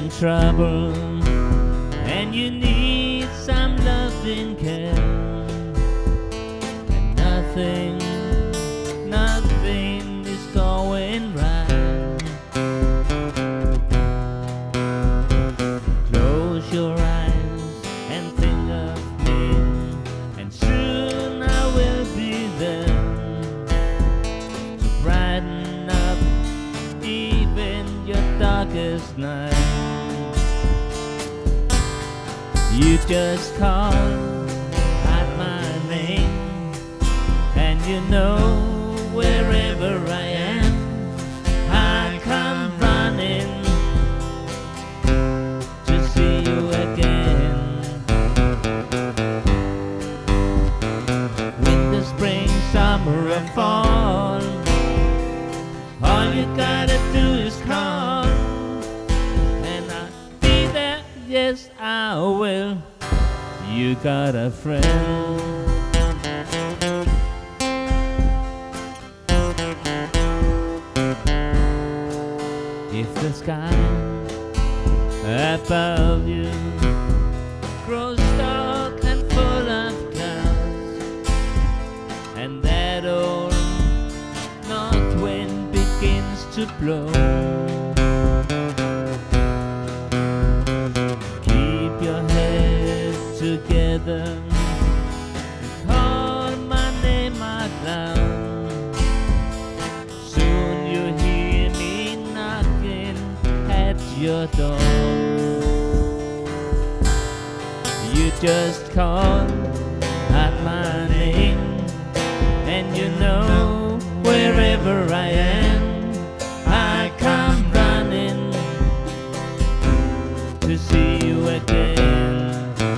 in trouble and you need some loving care, and nothing is going right. Close your eyes and think of me, and soon I will be there to brighten up even your darkest night. You just call out my name, and you know wherever I am, I come running to see you again. Winter, spring, summer or fall, all you gotta do is call, and I'll be there, yes I will. You got a friend. If the sky above you grows dark and full of clouds, and that old north wind begins to blow, keep your head together and call my name out loud. Soon you hear me knocking at your door. You just call out my name, and you know wherever I am, I come running to see you again.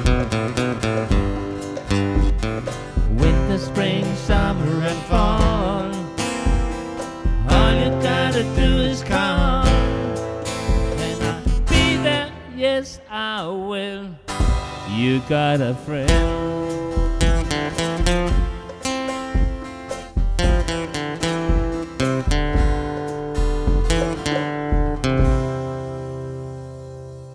Winter, spring, summer and fall, all you gotta do is call, and I'll be there, yes I will. You got a friend.